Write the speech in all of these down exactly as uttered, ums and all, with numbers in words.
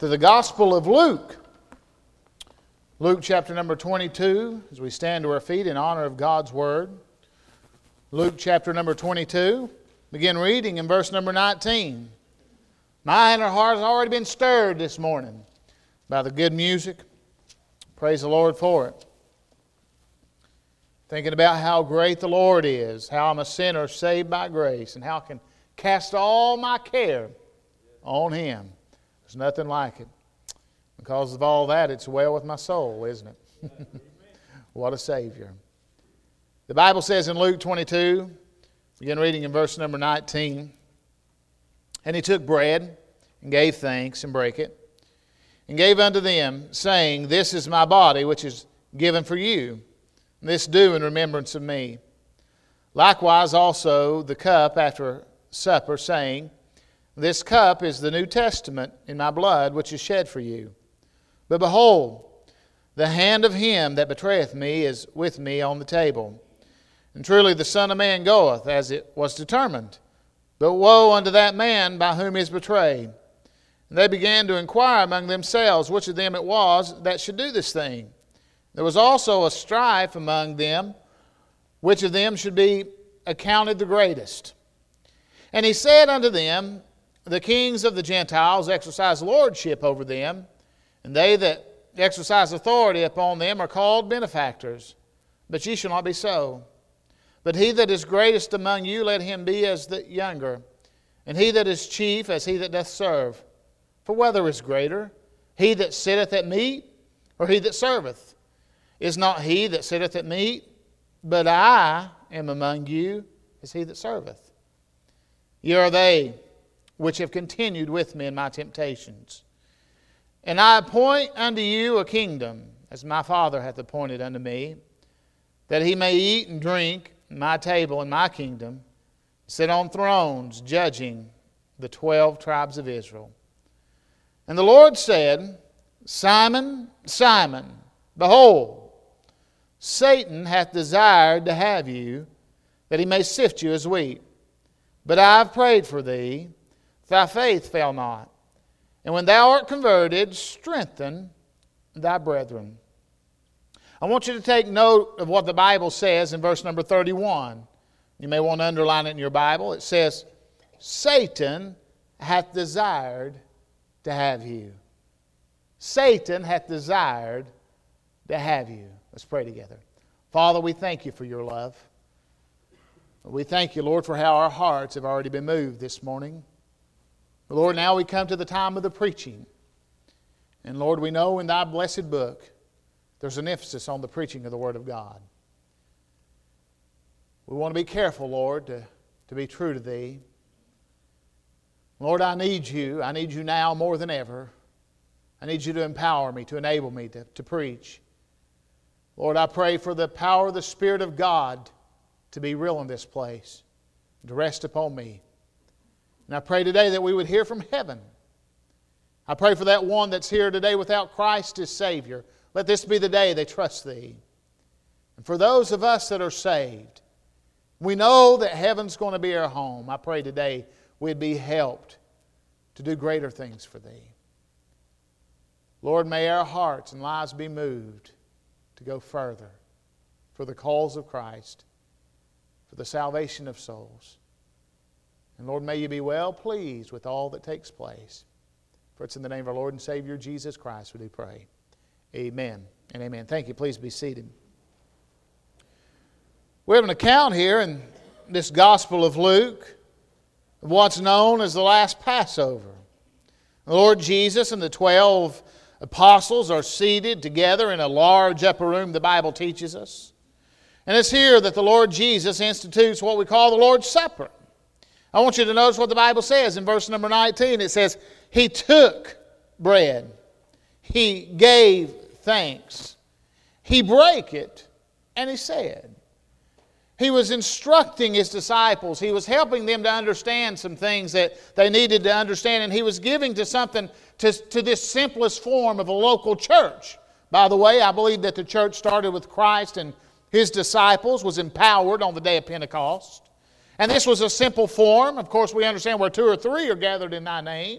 to the Gospel of Luke. Luke chapter number twenty-two, as we stand to our feet in honor of God's Word. Luke chapter number twenty-two, begin reading in verse number nineteen. My inner heart has already been stirred this morning by the good music. Praise the Lord for it. Thinking about how great the Lord is, how I'm a sinner saved by grace, and how I can cast all my care on Him. There's nothing like it. Because of all that, it's well with my soul, isn't it? What a Savior. The Bible says in Luke twenty-two, begin reading in verse number nineteen, and He took bread and gave thanks and brake it, and gave unto them, saying, This is my body, which is given for you. This do in remembrance of me. Likewise also the cup after supper, saying, This cup is the New Testament in my blood, which is shed for you. But behold, the hand of him that betrayeth me is with me on the table. And truly the Son of Man goeth, as it was determined. But woe unto that man by whom he is betrayed. And they began to inquire among themselves which of them it was that should do this thing. There was also a strife among them, which of them should be accounted the greatest. And he said unto them, The kings of the Gentiles exercise lordship over them, and they that exercise authority upon them are called benefactors. But ye shall not be so. But he that is greatest among you, let him be as the younger, and he that is chief as he that doth serve. For whether is greater, he that sitteth at meat, or he that serveth? Is not he that sitteth at meat? But I am among you as he that serveth. Ye are they which have continued with me in my temptations. And I appoint unto you a kingdom, as my Father hath appointed unto me, that he may eat and drink my table in my kingdom, sit on thrones, judging the twelve tribes of Israel. And the Lord said, Simon, Simon, behold, Satan hath desired to have you, that he may sift you as wheat. But I have prayed for thee, thy faith fail not. And when thou art converted, strengthen thy brethren. I want you to take note of what the Bible says in verse number thirty-one. You may want to underline it in your Bible. It says, Satan hath desired to have you. Satan hath desired to have you. Let's pray together. Father, we thank you for your love. We thank you, Lord, for how our hearts have already been moved this morning. Lord, now we come to the time of the preaching. And Lord, we know in thy blessed book there's an emphasis on the preaching of the Word of God. We want to be careful, Lord, to, to be true to thee. Lord, I need you. I need you now more than ever. I need you to empower me, to enable me to, to preach. Lord, I pray for the power of the Spirit of God to be real in this place, to rest upon me. And I pray today that we would hear from heaven. I pray for that one that's here today without Christ as Savior. Let this be the day they trust Thee. And for those of us that are saved, we know that heaven's going to be our home. I pray today we'd be helped to do greater things for Thee. Lord, may our hearts and lives be moved to go further for the cause of Christ, for the salvation of souls. And Lord, may you be well pleased with all that takes place. For it's in the name of our Lord and Savior, Jesus Christ, we do pray. Amen and amen. Thank you. Please be seated. We have an account here in this Gospel of Luke of what's known as the last Passover. The Lord Jesus and the twelve apostles are seated together in a large upper room, the Bible teaches us. And it's here that the Lord Jesus institutes what we call the Lord's Supper. I want you to notice what the Bible says in verse number nineteen. It says, He took bread. He gave thanks. He brake it, and He said. He was instructing His disciples. He was helping them to understand some things that they needed to understand. And He was giving to something, to, to this simplest form of a local church. By the way, I believe that the church started with Christ and His disciples, was empowered on the day of Pentecost. And this was a simple form. Of course, we understand where two or three are gathered in Thy name,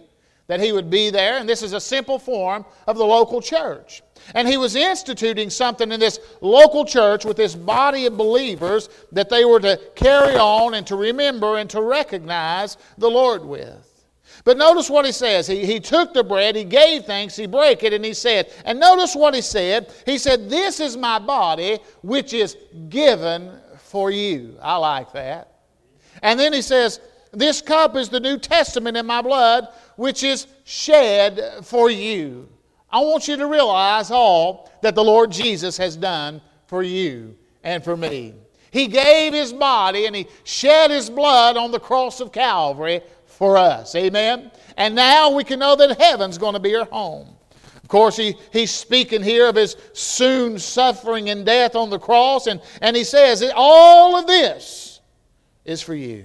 that he would be there, and this is a simple form of the local church. And he was instituting something in this local church with this body of believers that they were to carry on and to remember and to recognize the Lord with. But notice what he says. He, he took the bread, he gave thanks, he brake it, and he said, and notice what he said. He said, "This is my body, which is given for you." I like that. And then he says, "This cup is the New Testament in my blood, which is shed for you." I want you to realize all that the Lord Jesus has done for you and for me. He gave His body and He shed His blood on the cross of Calvary for us. Amen? And now we can know that heaven's going to be our home. Of course, he, he's speaking here of His soon suffering and death on the cross. And, and He says that all of this is for you.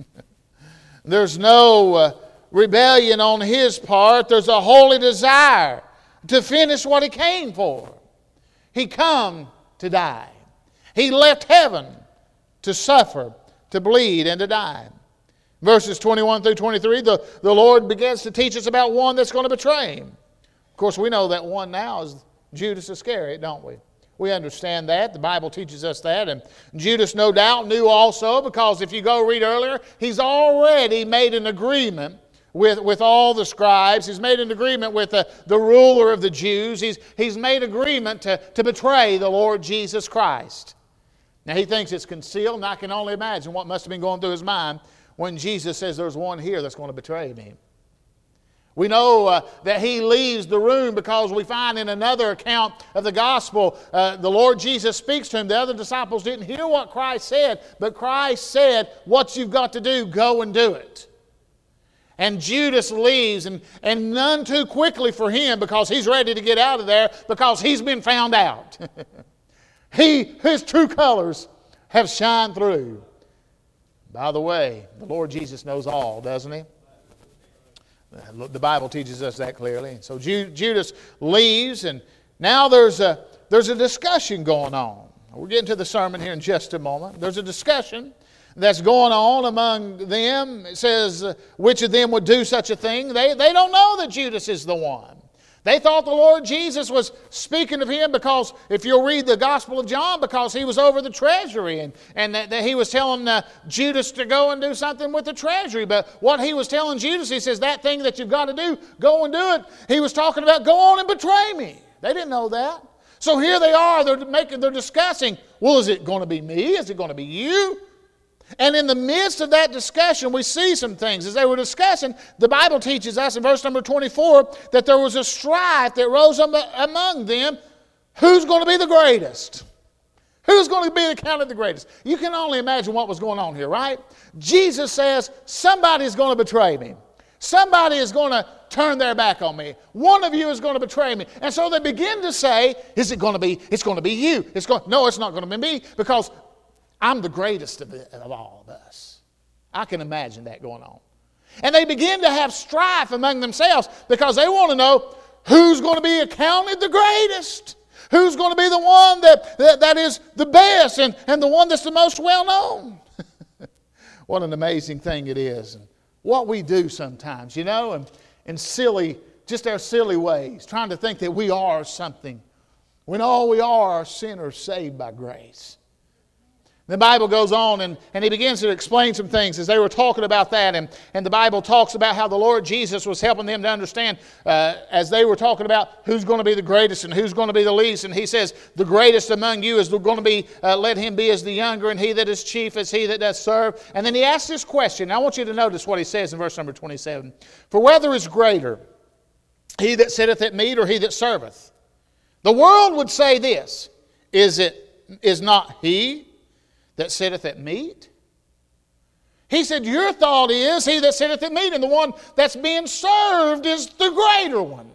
There's no uh, rebellion on His part. There's a holy desire to finish what He came for. He come to die. He left heaven to suffer, to bleed, and to die. Verses twenty-one through twenty-three, the, the Lord begins to teach us about one that's going to betray Him. Of course, we know that one now is Judas Iscariot, don't we? We understand that. The Bible teaches us that. And Judas, no doubt, knew also, because if you go read earlier, he's already made an agreement with, with all the scribes. He's made an agreement with the, the ruler of the Jews. He's, he's made agreement to, to betray the Lord Jesus Christ. Now, he thinks it's concealed, and I can only imagine what must have been going through his mind when Jesus says, "There's one here that's going to betray me." We know uh, that he leaves the room because we find in another account of the gospel, uh, the Lord Jesus speaks to him. The other disciples didn't hear what Christ said, but Christ said, "What you've got to do, go and do it." And Judas leaves, and, and none too quickly for him, because he's ready to get out of there because he's been found out. he, his true colors have shined through. By the way, the Lord Jesus knows all, doesn't He? The Bible teaches us that clearly. So Judas leaves, and now there's a, there's a discussion going on. We're getting to the sermon here in just a moment. There's a discussion that's going on among them. It says, uh, which of them would do such a thing? They, they don't know that Judas is the one. They thought the Lord Jesus was speaking of him because, if you'll read the Gospel of John, because he was over the treasury, and, and that, that he was telling uh, Judas to go and do something with the treasury. But what he was telling Judas, he says, that thing that you've got to do, go and do it. He was talking about, go on and betray me. They didn't know that. So here they are, they're, making, they're discussing, well, is it going to be me? Is it going to be you? And in the midst of that discussion, we see some things. As they were discussing, the Bible teaches us in verse number twenty-four that there was a strife that rose up among them. Who's going to be the greatest? Who's going to be counted the greatest? You can only imagine what was going on here, right? Jesus says, somebody's going to betray me. Somebody is going to turn their back on me. One of you is going to betray me. And so they begin to say, is it going to be, it's going to be you. It's going, no, it's not going to be me, because I'm the greatest of, the, of all of us. I can imagine that going on. And they begin to have strife among themselves because they want to know who's going to be accounted the greatest. Who's going to be the one that, that, that is the best and, and the one that's the most well known. What an amazing thing it is. And what we do sometimes, you know, and in silly, just our silly ways, trying to think that we are something when all we are are sinners saved by grace. The Bible goes on, and, and he begins to explain some things as they were talking about that. And, and the Bible talks about how the Lord Jesus was helping them to understand uh, as they were talking about who's going to be the greatest and who's going to be the least. And he says, the greatest among you is going to be, uh, let him be as the younger, and he that is chief as he that does serve. And then he asks this question. I want you to notice what he says in verse number twenty-seven. For whether is greater, he that sitteth at meat or he that serveth? The world would say this, is it is not he that sitteth at meat? He said, your thought is he that sitteth at meat, and the one that's being served is the greater one.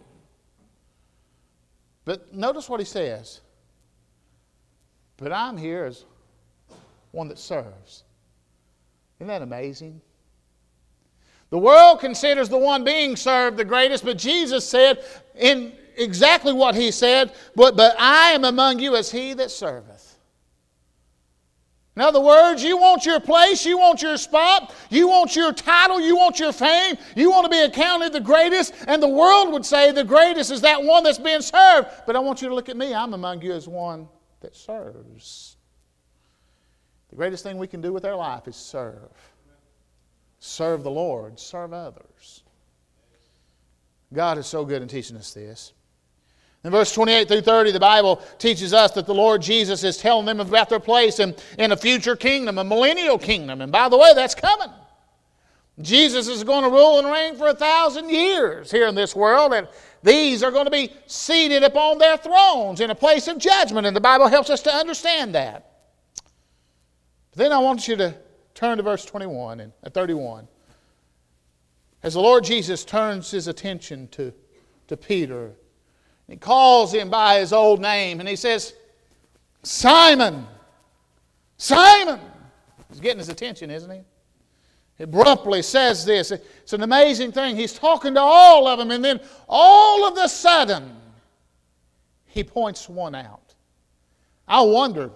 But notice what he says. But I'm here as one that serves. Isn't that amazing? The world considers the one being served the greatest, but Jesus said in exactly what he said, but, but I am among you as he that serveth. In other words, you want your place, you want your spot, you want your title, you want your fame, you want to be accounted the greatest, and the world would say the greatest is that one that's being served. But I want you to look at me. I'm among you as one that serves. The greatest thing we can do with our life is serve. Serve the Lord, serve others. God is so good in teaching us this. In verse twenty-eight through thirty, the Bible teaches us that the Lord Jesus is telling them about their place in, in a future kingdom, a millennial kingdom. And by the way, that's coming. Jesus is going to rule and reign for a thousand years here in this world. And these are going to be seated upon their thrones in a place of judgment. And the Bible helps us to understand that. But then I want you to turn to verse twenty-one and thirty-one. As the Lord Jesus turns His attention to, to Peter, He calls him by his old name and he says, Simon, Simon. He's getting his attention, isn't he? He abruptly says this. It's an amazing thing. He's talking to all of them, and then all of a sudden, he points one out. I wonder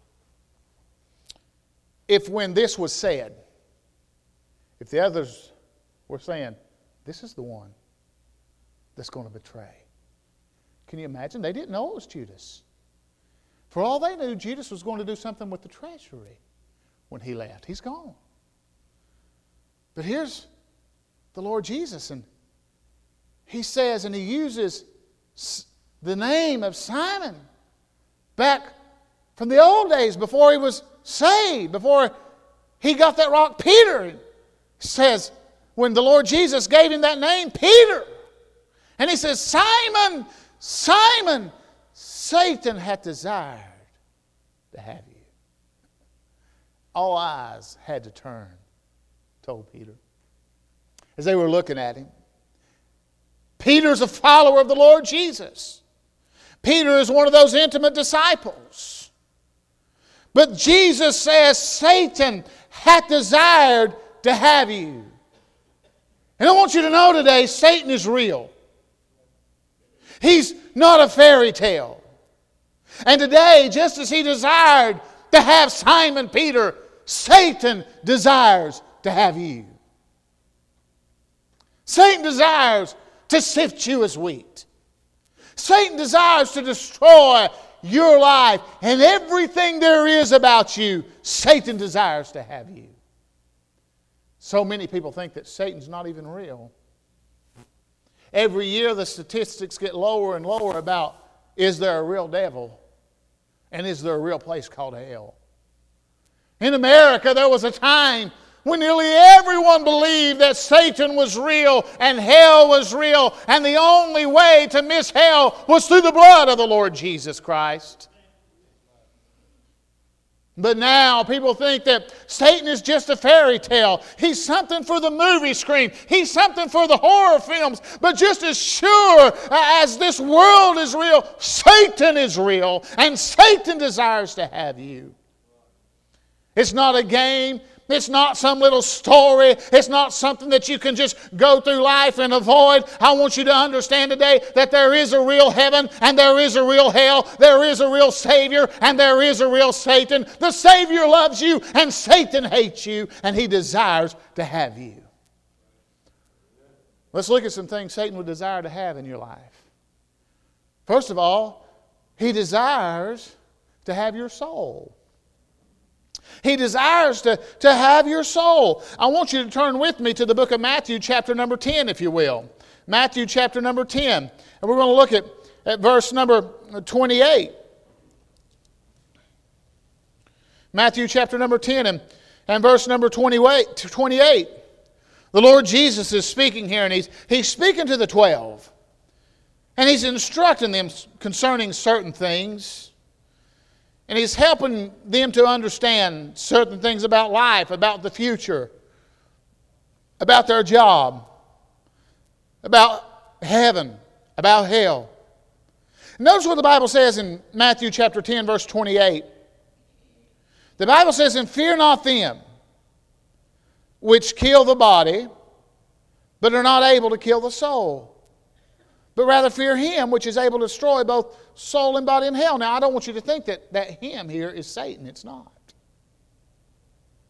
if when this was said, if the others were saying, this is the one that's going to betray. Can you imagine? They didn't know it was Judas. For all they knew, Judas was going to do something with the treasury when he left. He's gone. But here's the Lord Jesus, and He says, and He uses the name of Simon back from the old days before he was saved, before he got that rock, Peter. He says, when the Lord Jesus gave him that name, Peter. And He says, Simon, Simon, Satan hath desired to have you. All eyes had to turn, told Peter, as they were looking at him. Peter's a follower of the Lord Jesus. Peter is one of those intimate disciples. But Jesus says, Satan hath desired to have you. And I want you to know today, Satan is real. He's not a fairy tale. And today, just as he desired to have Simon Peter, Satan desires to have you. Satan desires to sift you as wheat. Satan desires to destroy your life and everything there is about you. Satan desires to have you. So many people think that Satan's not even real. Every year the statistics get lower and lower about, is there a real devil? And is there a real place called hell? In America, there was a time when nearly everyone believed that Satan was real and hell was real, and the only way to miss hell was through the blood of the Lord Jesus Christ. But now people think that Satan is just a fairy tale. He's something for the movie screen. He's something for the horror films. But just as sure as this world is real, Satan is real. And Satan desires to have you. It's not a game. It's not some little story. It's not something that you can just go through life and avoid. I want you to understand today that there is a real heaven and there is a real hell. There is a real Savior and there is a real Satan. The Savior loves you and Satan hates you, and he desires to have you. Let's look at some things Satan would desire to have in your life. First of all, he desires to have your soul. He desires to, to have your soul. I want you to turn with me to the book of Matthew chapter number ten, if you will. Matthew chapter number ten. And we're going to look at, at verse number twenty-eight. Matthew chapter number ten and, and verse number twenty-eight. The Lord Jesus is speaking here, and he's, he's speaking to the twelve. And He's instructing them concerning certain things. And He's helping them to understand certain things about life, about the future, about their job, about heaven, about hell. Notice what the Bible says in Matthew chapter ten, verse twenty-eight. The Bible says, and fear not them which kill the body, but are not able to kill the soul. But rather fear Him which is able to destroy both soul and body in hell. Now, I don't want you to think that that Him here is Satan. It's not.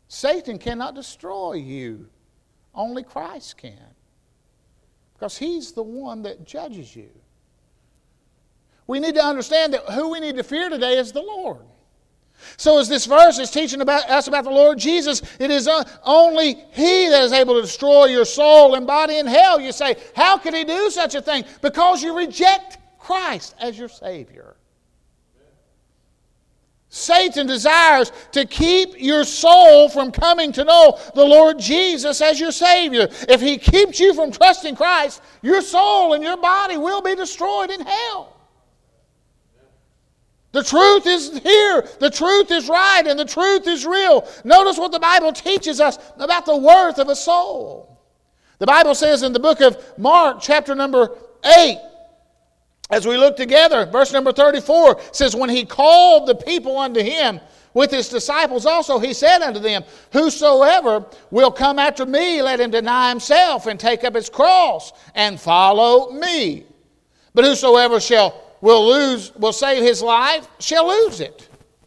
Satan cannot destroy you. Only Christ can. Because He's the one that judges you. We need to understand that who we need to fear today is the Lord. So as this verse is teaching about us about the Lord Jesus, it is only He that is able to destroy your soul and body in hell. You say, how can He do such a thing? Because you reject Christ as your Savior. Satan desires to keep your soul from coming to know the Lord Jesus as your Savior. If he keeps you from trusting Christ, your soul and your body will be destroyed in hell. The truth is here. The truth is right, and the truth is real. Notice what the Bible teaches us about the worth of a soul. The Bible says in the book of Mark, chapter number eight, as we look together, verse number thirty-four says, when He called the people unto Him with His disciples also, He said unto them, whosoever will come after me, let him deny himself and take up his cross and follow me. But whosoever shall will lose, will save his life, shall lose it.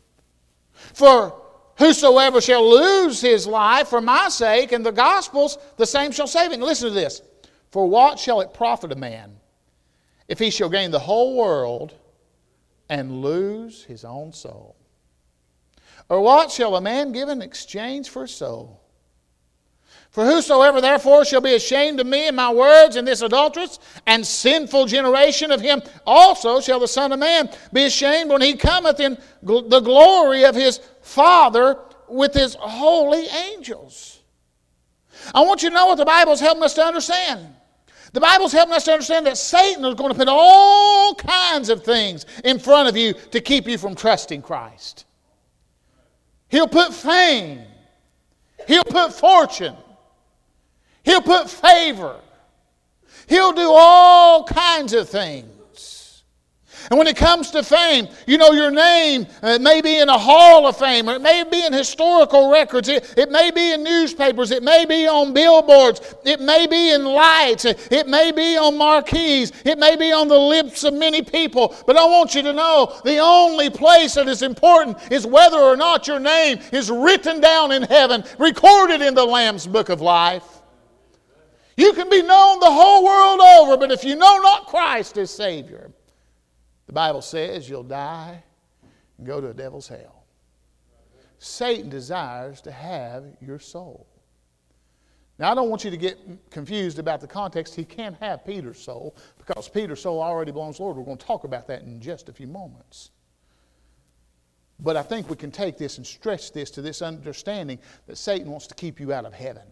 For whosoever shall lose his life for my sake and the gospel's, the same shall save it. And listen to this. For what shall it profit a man if he shall gain the whole world and lose his own soul? Or what shall a man give in exchange for his soul? For whosoever therefore shall be ashamed of me and my words in this adulterous and sinful generation, of him also shall the Son of Man be ashamed when He cometh in gl- the glory of His Father with His holy angels. I want you to know what the Bible's helping us to understand. The Bible's helping us to understand that Satan is going to put all kinds of things in front of you to keep you from trusting Christ. He'll put fame. He'll put fortune. He'll put favor. He'll do all kinds of things. And when it comes to fame, you know, your name uh, may be in a hall of fame, or it may be in historical records, it, it may be in newspapers, it may be on billboards, it may be in lights, it may be on marquees, it may be on the lips of many people. But I want you to know, the only place that is important is whether or not your name is written down in heaven, recorded in the Lamb's Book of Life. You can be known the whole world over, but if you know not Christ as Savior, the Bible says you'll die and go to a devil's hell. Satan desires to have your soul. Now, I don't want you to get confused about the context. He can't have Peter's soul because Peter's soul already belongs to the Lord. We're going to talk about that in just a few moments. But I think we can take this and stretch this to this understanding that Satan wants to keep you out of heaven.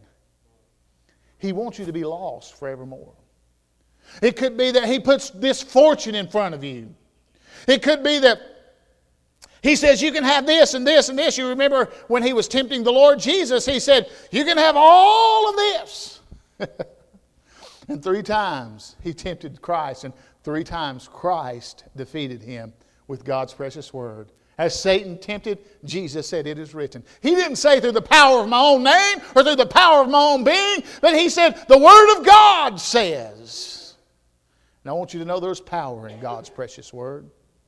He wants you to be lost forevermore. It could be that he puts this fortune in front of you. It could be that he says you can have this and this and this. You remember when he was tempting the Lord Jesus, he said, you can have all of this. And three times he tempted Christ, and three times Christ defeated him with God's precious word. As Satan tempted, Jesus said, it is written. He didn't say through the power of my own name or through the power of my own being, but he said, the Word of God says. And I want you to know there's power in God's precious Word.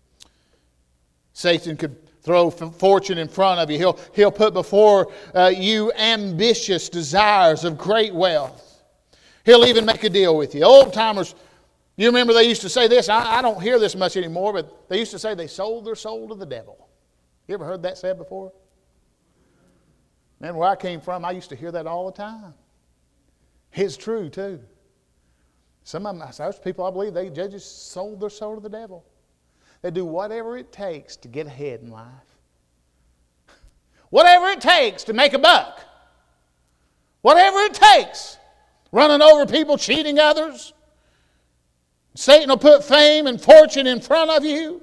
Satan could throw fortune in front of you. He'll, he'll put before uh, you ambitious desires of great wealth. He'll even make a deal with you. Old timers, you remember they used to say this. I, I don't hear this much anymore, but they used to say they sold their soul to the devil. You ever heard that said before? Man, where I came from, I used to hear that all the time. It's true, too. Some of them, those people, I believe, they judges sold their soul to the devil. They do whatever it takes to get ahead in life. Whatever it takes to make a buck. Whatever it takes. Running over people, cheating others. Satan will put fame and fortune in front of you.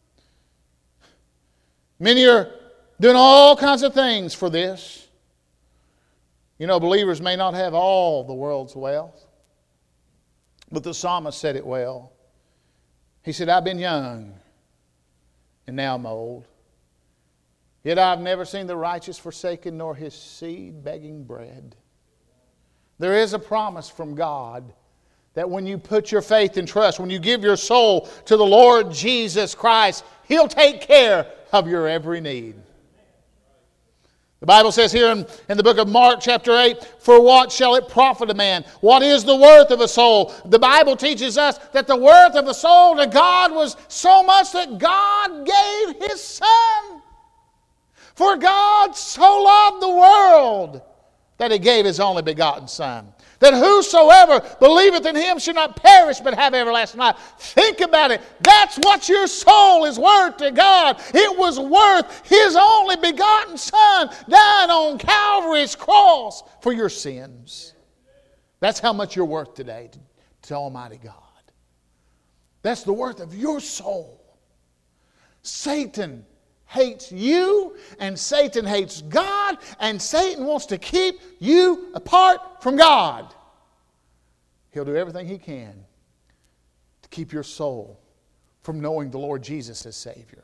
Many are doing all kinds of things for this. You know, believers may not have all the world's wealth. But the psalmist said it well. He said, I've been young, and now I'm old. Yet I've never seen the righteous forsaken, nor his seed begging bread. There is a promise from God that when you put your faith and trust, when you give your soul to the Lord Jesus Christ, He'll take care of your every need. The Bible says here in, in the book of Mark chapter eight, for what shall it profit a man? What is the worth of a soul? The Bible teaches us that the worth of a soul to God was so much that God gave His Son. For God so loved the world that He gave His only begotten Son, that whosoever believeth in Him should not perish but have everlasting life. Think about it. That's what your soul is worth to God. It was worth His only begotten Son dying on Calvary's cross for your sins. That's how much you're worth today to, to Almighty God. That's the worth of your soul. Satan hates you, and Satan hates God, and Satan wants to keep you apart from God. He'll do everything he can to keep your soul from knowing the Lord Jesus as Savior.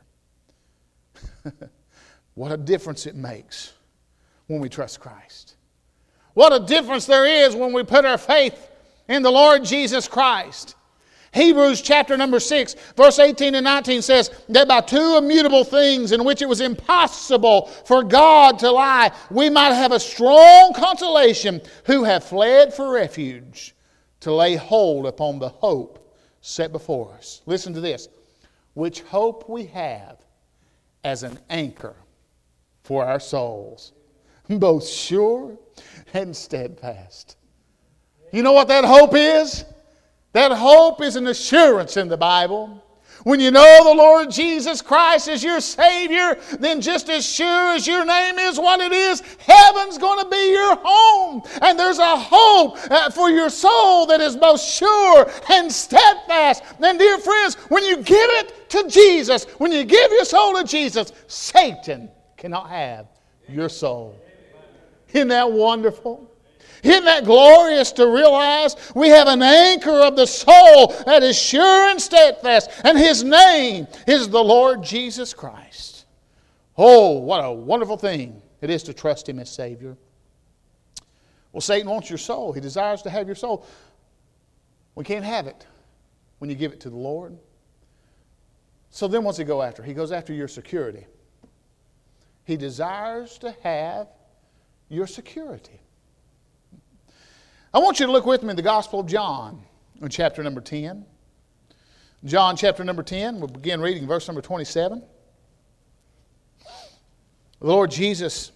What a difference it makes when we trust Christ. What a difference there is when we put our faith in the Lord Jesus Christ. Hebrews chapter number six, verse eighteen and nineteen says that by two immutable things in which it was impossible for God to lie, we might have a strong consolation who have fled for refuge to lay hold upon the hope set before us. Listen to this. Which hope we have as an anchor for our souls, both sure and steadfast. You know what that hope is? That hope is an assurance in the Bible. When you know the Lord Jesus Christ is your Savior, then just as sure as your name is what it is, heaven's going to be your home. And there's a hope uh, for your soul that is both sure and steadfast. And dear friends, when you give it to Jesus, when you give your soul to Jesus, Satan cannot have your soul. Isn't that wonderful? Isn't that glorious to realize we have an anchor of the soul that is sure and steadfast, and His name is the Lord Jesus Christ. Oh, what a wonderful thing it is to trust Him as Savior. Well, Satan wants your soul. He desires to have your soul. We can't have it when you give it to the Lord. So then what's He go after? He goes after your security. He desires to have your security. I want you to look with me in the Gospel of John in chapter number ten. John chapter number ten, we'll begin reading verse number twenty-seven. The Lord Jesus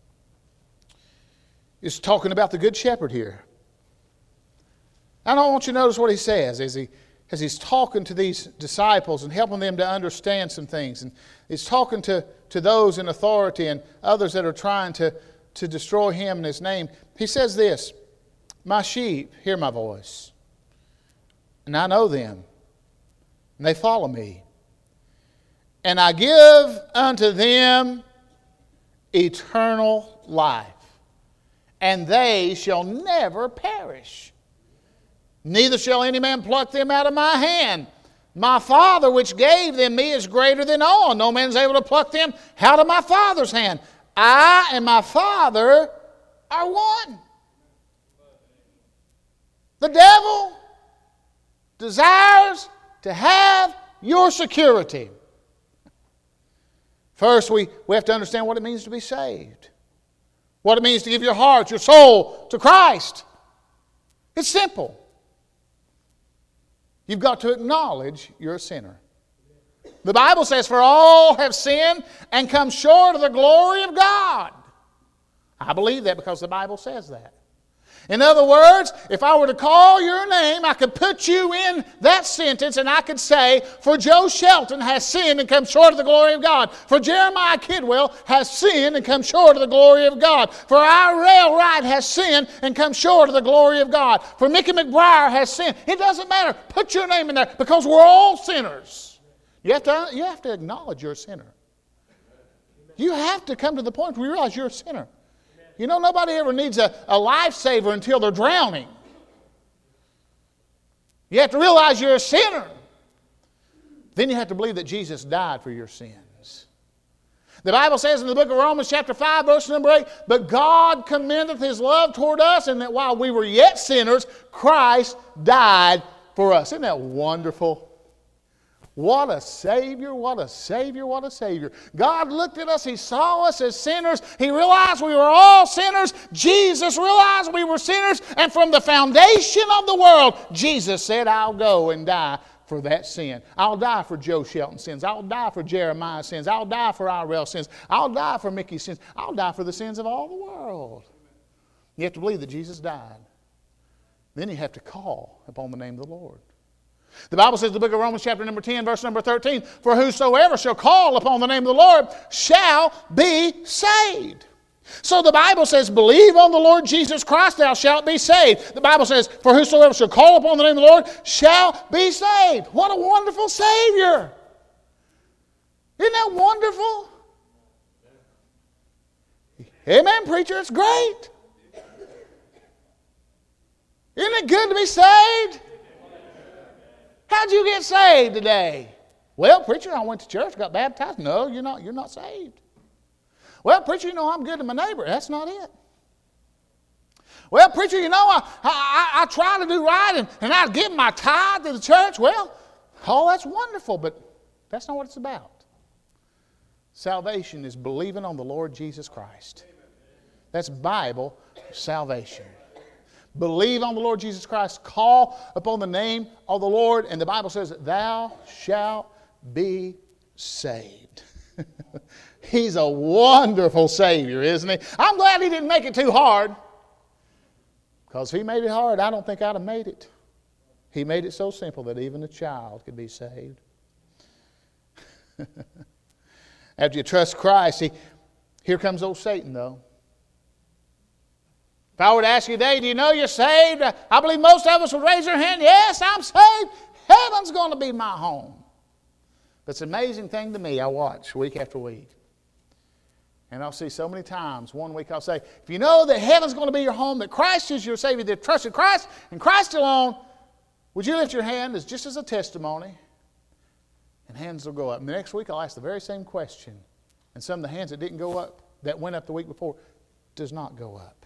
is talking about the Good Shepherd here. And I want you to notice what He says as, he, as He's talking to these disciples and helping them to understand some things. And He's talking to, to those in authority and others that are trying to, to destroy Him and His name. He says this, my sheep hear my voice, and I know them, and they follow me. And I give unto them eternal life, and they shall never perish. Neither shall any man pluck them out of my hand. My Father which gave them me is greater than all. No man is able to pluck them out of my Father's hand. I and my Father are one. The devil desires to have your security. First, we, we have to understand what it means to be saved. What it means to give your heart, your soul to Christ. It's simple. You've got to acknowledge you're a sinner. The Bible says, for all have sinned and come short of the glory of God. I believe that because the Bible says that. In other words, if I were to call your name, I could put you in that sentence and I could say, for Joe Shelton has sinned and come short of the glory of God. For Jeremiah Kidwell has sinned and come short of the glory of God. For Irel Wright has sinned and come short of the glory of God. For Mickey McBriar has sinned. It doesn't matter. Put your name in there because we're all sinners. You have to, you have to acknowledge you're a sinner. You have to come to the point where you realize you're a sinner. You know, nobody ever needs a, a lifesaver until they're drowning. You have to realize you're a sinner. Then you have to believe that Jesus died for your sins. The Bible says in the book of Romans chapter five, verse number eight, but God commendeth His love toward us, and that while we were yet sinners, Christ died for us. Isn't that wonderful? What a Savior, what a Savior, what a Savior. God looked at us, He saw us as sinners. He realized we were all sinners. Jesus realized we were sinners. And from the foundation of the world, Jesus said, I'll go and die for that sin. I'll die for Joe Shelton's sins. I'll die for Jeremiah's sins. I'll die for Irel's sins. I'll die for Mickey's sins. I'll die for the sins of all the world. You have to believe that Jesus died. Then you have to call upon the name of the Lord. The Bible says in the book of Romans chapter number ten, verse number thirteen, for whosoever shall call upon the name of the Lord shall be saved. So the Bible says, believe on the Lord Jesus Christ, thou shalt be saved. The Bible says, for whosoever shall call upon the name of the Lord shall be saved. What a wonderful Savior. Isn't that wonderful? Amen, preacher, it's great. Isn't it good to be saved? How'd you get saved today? Well, preacher, I went to church, got baptized. No, you're not, you're not saved. Well, preacher, you know I'm good to my neighbor. That's not it. Well, preacher, you know I, I, I try to do right and, and I give my tithe to the church. Well, all that's wonderful, but that's not what it's about. Salvation is believing on the Lord Jesus Christ. That's Bible salvation. Believe on the Lord Jesus Christ. Call upon the name of the Lord. And the Bible says, thou shalt be saved. He's a wonderful Savior, isn't He? I'm glad He didn't make it too hard. Because if He made it hard, I don't think I'd have made it. He made it so simple that even a child could be saved. After you trust Christ, he, here comes old Satan, though. If I were to ask you today, do you know you're saved? I believe most of us would raise their hand. Yes, I'm saved. Heaven's going to be my home. But it's an amazing thing to me. I watch week after week. And I'll see so many times, one week I'll say, if you know that heaven's going to be your home, that Christ is your Savior, that trusted Christ and Christ alone, would you lift your hand as just as a testimony? And hands will go up. And the next week I'll ask the very same question. And some of the hands that didn't go up, that went up the week before, does not go up.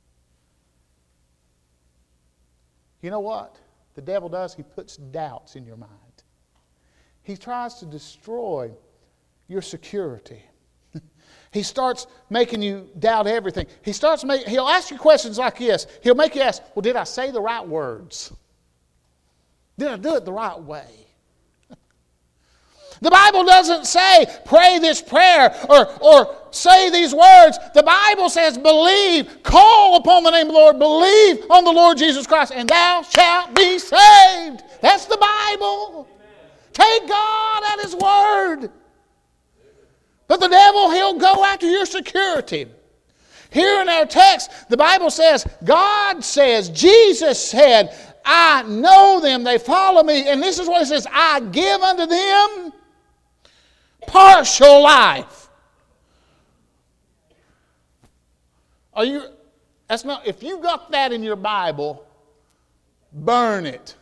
You know what the devil does? He puts doubts in your mind. He tries to destroy your security. He starts making you doubt everything. He starts make, he'll ask you questions like this. He'll make you ask, well, did I say the right words? Did I do it the right way? The Bible doesn't say, pray this prayer or, or say these words. The Bible says, believe, call upon the name of the Lord, believe on the Lord Jesus Christ, and thou shalt be saved. That's the Bible. Take God at His word. But the devil, he'll go after your security. Here in our text, the Bible says, God says, Jesus said, I know them, they follow me. And this is what it says, I give unto them partial life. Are you, that's not, if you got that in your Bible, burn it.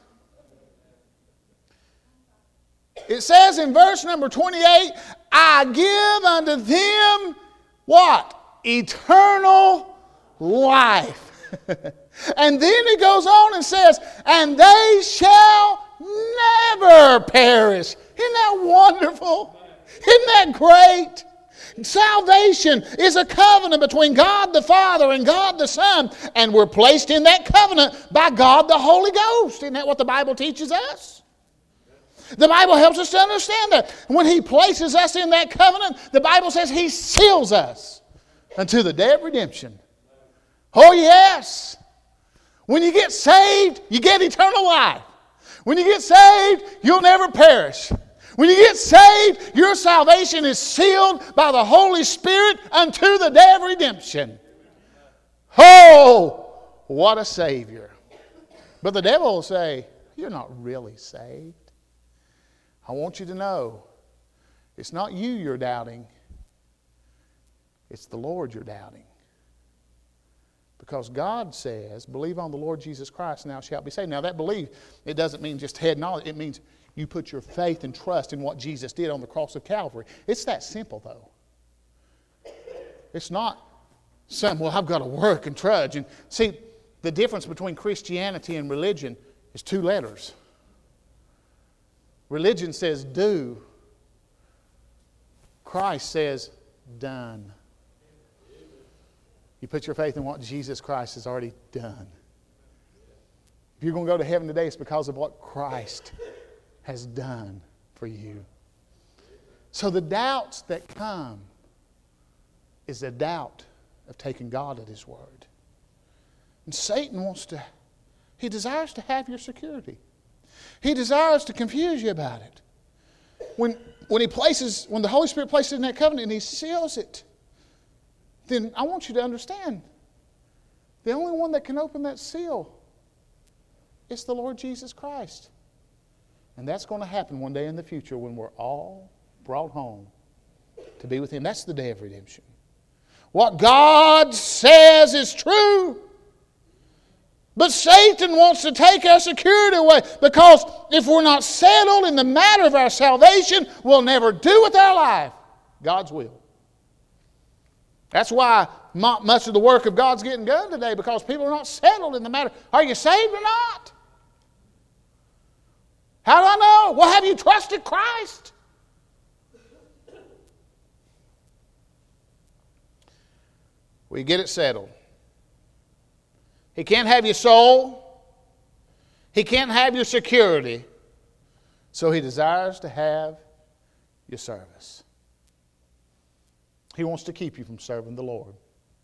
It says in verse number twenty-eight, I give unto them what? Eternal life. And then it goes on and says, and they shall never perish. Isn't that wonderful? Isn't that great? Salvation is a covenant between God the Father and God the Son, and we're placed in that covenant by God the Holy Ghost. Isn't that what the Bible teaches us? The Bible helps us to understand that. When He places us in that covenant, the Bible says He seals us unto the day of redemption. Oh yes! When you get saved, you get eternal life. When you get saved, you'll never perish. When you get saved, your salvation is sealed by the Holy Spirit unto the day of redemption. Oh, what a Savior. But the devil will say, you're not really saved. I want you to know, it's not you you're doubting. It's the Lord you're doubting. Because God says, believe on the Lord Jesus Christ and thou shalt be saved. Now that belief, it doesn't mean just head knowledge. It means you put your faith and trust in what Jesus did on the cross of Calvary. It's that simple though. It's not some, well, I've got to work and trudge. And see, the difference between Christianity and religion is two letters. Religion says do. Christ says done. You put your faith in what Jesus Christ has already done. If you're going to go to heaven today, it's because of what Christ has done for you. So the doubts that come is the doubt of taking God at His word. And Satan wants to, he desires to have your security. He desires to confuse you about it. When, when he places, when the Holy Spirit places it in that covenant and He seals it, then I want you to understand, the only one that can open that seal is the Lord Jesus Christ. And that's going to happen one day in the future when we're all brought home to be with Him. That's the day of redemption. What God says is true. But Satan wants to take our security away, because if we're not settled in the matter of our salvation, we'll never do with our life God's will. That's why much of the work of God's getting done today, because people are not settled in the matter. Are you saved or not? How do I know? Well, have you trusted Christ? We get it settled. He can't have your soul. He can't have your security. So He desires to have your service. He wants to keep you from serving the Lord.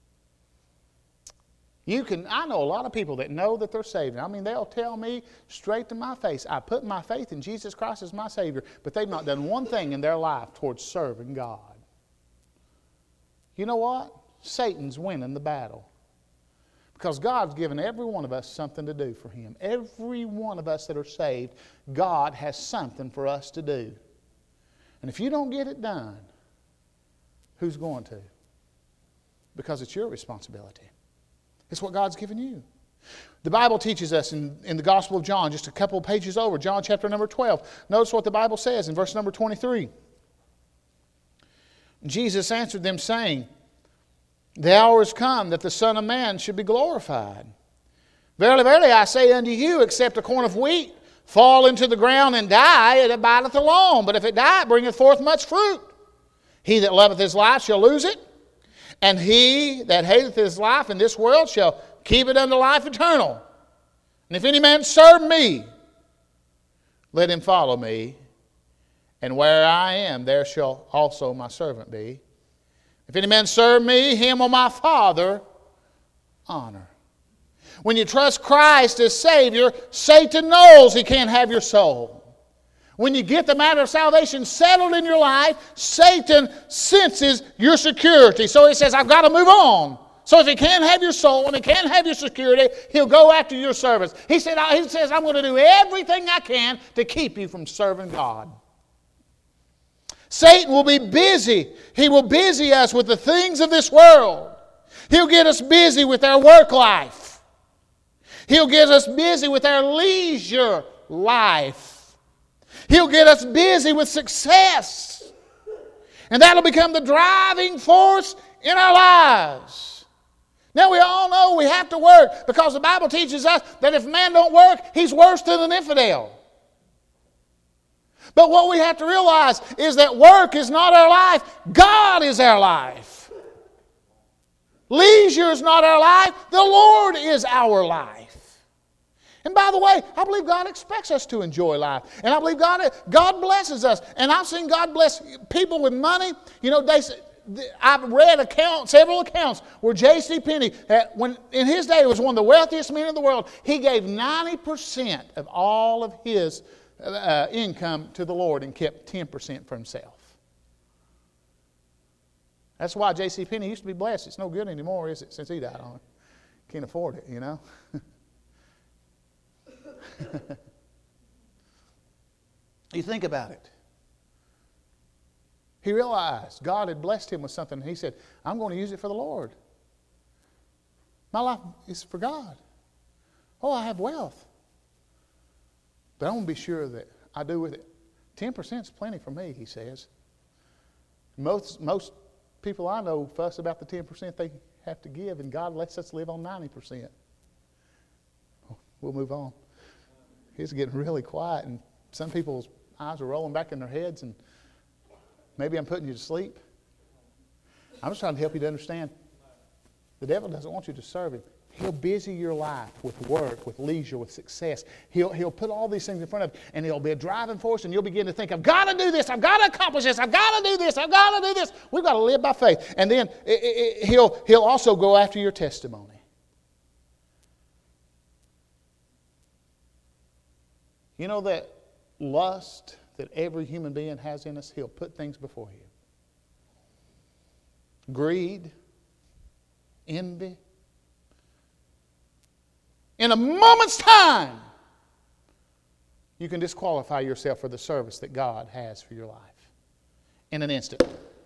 You can, I know a lot of people that know that they're saved. I mean, they'll tell me straight to my face, I put my faith in Jesus Christ as my Savior, but they've not done one thing in their life towards serving God. You know what? Satan's winning the battle. Because God's given every one of us something to do for Him. Every one of us that are saved, God has something for us to do. And if you don't get it done, who's going to? Because it's your responsibility. It's what God's given you. The Bible teaches us in, in the Gospel of John, just a couple of pages over, John chapter number twelve. Notice what the Bible says in verse number twenty-three. Jesus answered them, saying, the hour is come that the Son of Man should be glorified. Verily, verily, I say unto you, except a corn of wheat fall into the ground and die, it abideth alone. But if it die, it bringeth forth much fruit. He that loveth his life shall lose it, and he that hateth his life in this world shall keep it unto life eternal. And if any man serve me, let him follow me. And where I am, there shall also my servant be. If any man serve me, him will my Father honor. When you trust Christ as Savior, Satan knows he can't have your soul. When you get the matter of salvation settled in your life, Satan senses your security. So he says, I've got to move on. So if he can't have your soul and he can't have your security, he'll go after your service. He said, he says, I'm going to do everything I can to keep you from serving God. Satan will be busy. He will busy us with the things of this world. He'll get us busy with our work life. He'll get us busy with our leisure life. He'll get us busy with success. And that'll become the driving force in our lives. Now we all know we have to work, because the Bible teaches us that if man don't work, he's worse than an infidel. But what we have to realize is that work is not our life. God is our life. Leisure is not our life. The Lord is our life. And by the way, I believe God expects us to enjoy life. And I believe God, God blesses us. And I've seen God bless people with money. You know, they, I've read account, several accounts where J C Penney, when in his day, was one of the wealthiest men in the world. He gave ninety percent of all of his Uh, income to the Lord and kept ten percent for himself. That's why J C Penney used to be blessed. It's no good anymore, is it, since he died on it? Can't afford it, you know. You think about it. He realized God had blessed him with something. He said, I'm going to use it for the Lord. My life is for God. Oh, I have wealth. But I want to be sure that I do with it. ten percent is plenty for me, he says. Most, most people I know fuss about the ten percent they have to give, and God lets us live on ninety percent. We'll move on. It's getting really quiet, and some people's eyes are rolling back in their heads and maybe I'm putting you to sleep. I'm just trying to help you to understand. The devil doesn't want you to serve him. He'll busy your life with work, with leisure, with success. He'll, he'll put all these things in front of you, and he'll be a driving force, and you'll begin to think, I've got to do this, I've got to accomplish this, I've got to do this, I've got to do this. We've got to live by faith. And then it, it, he'll, he'll also go after your testimony. You know that lust that every human being has in us? He'll put things before you. Greed, envy. In a moment's time, you can disqualify yourself for the service that God has for your life. In an instant.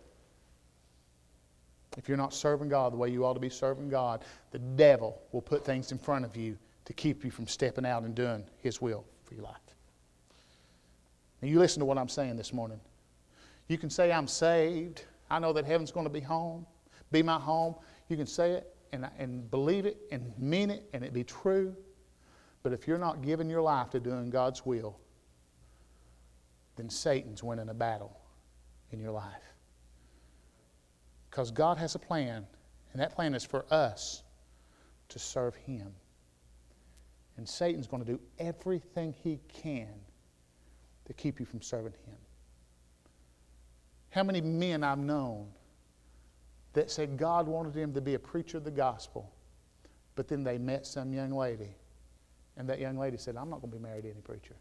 If you're not serving God the way you ought to be serving God, the devil will put things in front of you to keep you from stepping out and doing His will for your life. Now you listen to what I'm saying this morning. You can say, I'm saved. I know that heaven's going to be home, be my home. You can say it and, and believe it and mean it and it be true. But if you're not giving your life to doing God's will, then Satan's winning a battle in your life. Because God has a plan, and that plan is for us to serve Him. And Satan's going to do everything he can to keep you from serving Him. How many men I've known that said God wanted them to be a preacher of the gospel, but then they met some young lady, and that young lady said, I'm not going to be married to any preacher.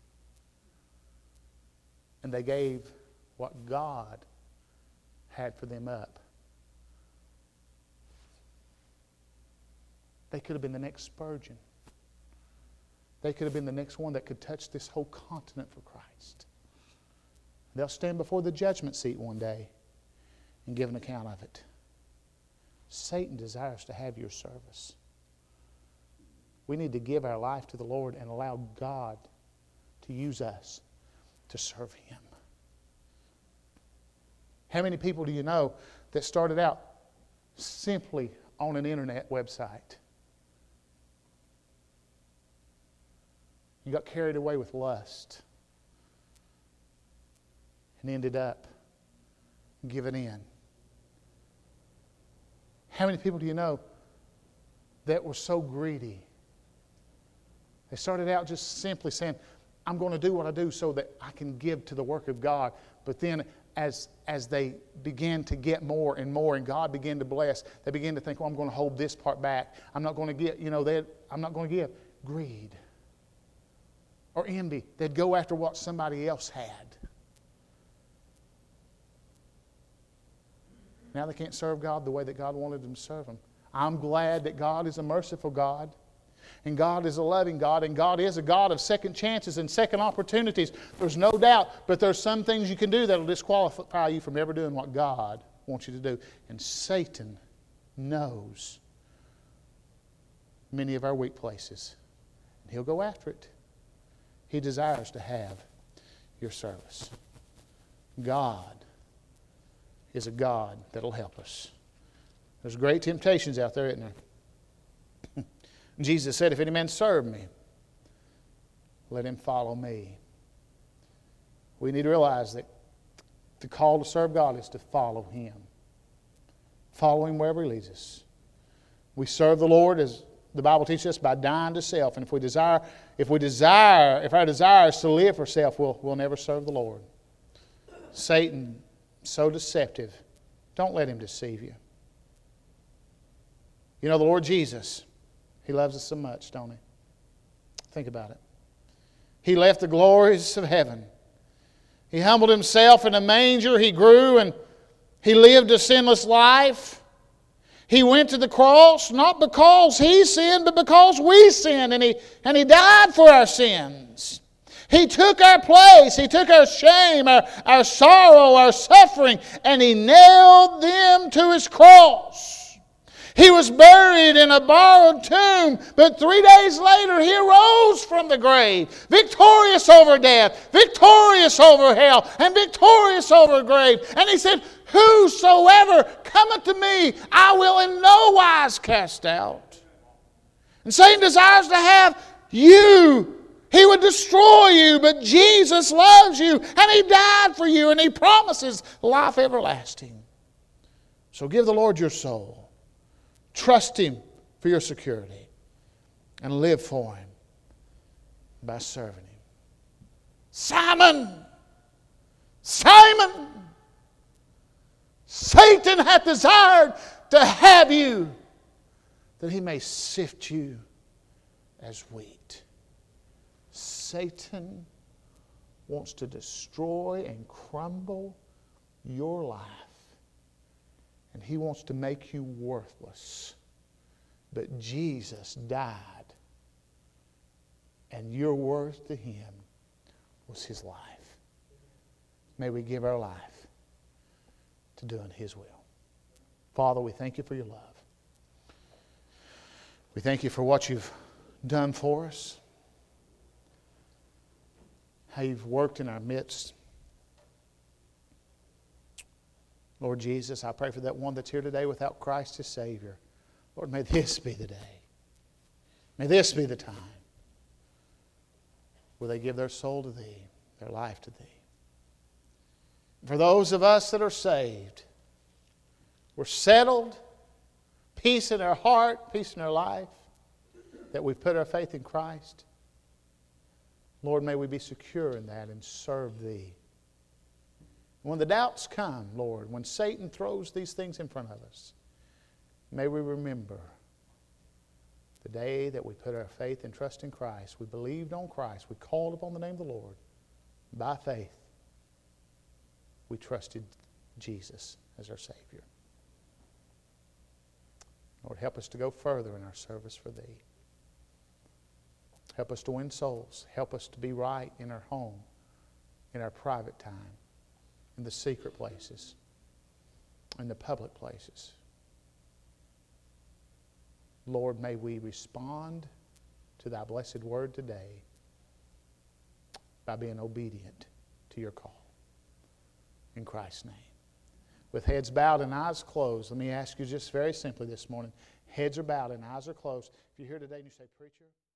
And they gave what God had for them up. They could have been the next Spurgeon. They could have been the next one that could touch this whole continent for Christ. They'll stand before the judgment seat one day and give an account of it. Satan desires to have your service. We need to give our life to the Lord and allow God to use us to serve Him. How many people do you know that started out simply on an internet website? You got carried away with lust and ended up giving in. How many people do you know that were so greedy? They started out just simply saying, I'm going to do what I do so that I can give to the work of God. But then as, as they began to get more and more and God began to bless, they began to think, well, I'm going to hold this part back. I'm not going to get, you know, they, I'm not going to give. Greed or envy. They'd go after what somebody else had. Now they can't serve God the way that God wanted them to serve Him. I'm glad that God is a merciful God. And God is a loving God. And God is a God of second chances and second opportunities. There's no doubt. But there's some things you can do that will disqualify you from ever doing what God wants you to do. And Satan knows many of our weak places. And he'll go after it. He desires to have your service. God is a God that'll help us. There's great temptations out there, isn't there? Jesus said, if any man serve me, let him follow me. We need to realize that the call to serve God is to follow Him. Follow Him wherever He leads us. We serve the Lord, as the Bible teaches us, by dying to self. And if we desire, if we desire, if our desire is to live for self, we'll, we'll never serve the Lord. Satan, so deceptive. Don't let him deceive you. You know, the Lord Jesus, He loves us so much, don't He? Think about it. He left the glories of heaven. He humbled Himself in a manger. He grew and He lived a sinless life. He went to the cross not because He sinned, but because we sinned. And He, and he died for our sins. He took our place. He took our shame, our, our sorrow, our suffering, and He nailed them to His cross. He was buried in a borrowed tomb, but three days later He arose from the grave, victorious over death, victorious over hell, and victorious over grave. And He said, whosoever cometh to me, I will in no wise cast out. And Satan desires to have you. He would destroy you, but Jesus loves you, and He died for you, and He promises life everlasting. So give the Lord your soul. Trust Him for your security, and live for Him by serving Him. Simon! Simon! Satan hath desired to have you, that he may sift you as wheat. Satan wants to destroy and crumble your life. And he wants to make you worthless. But Jesus died, and your worth to Him was His life. May we give our life to doing His will. Father, we thank You for Your love. We thank You for what You've done for us, how You've worked in our midst. Lord Jesus, I pray for that one that's here today without Christ as Savior. Lord, may this be the day. May this be the time where they give their soul to Thee, their life to Thee. For those of us that are saved, we're settled, peace in our heart, peace in our life, that we've put our faith in Christ. Lord, may we be secure in that and serve Thee. When the doubts come, Lord, when Satan throws these things in front of us, may we remember the day that we put our faith and trust in Christ. We believed on Christ. We called upon the name of the Lord. By faith, we trusted Jesus as our Savior. Lord, help us to go further in our service for Thee. Help us to win souls. Help us to be right in our home, in our private time, in the secret places, in the public places. Lord, may we respond to Thy blessed word today by being obedient to Your call. In Christ's name. With heads bowed and eyes closed, let me ask you just very simply this morning. Heads are bowed and eyes are closed. If you're here today and you say, Preacher,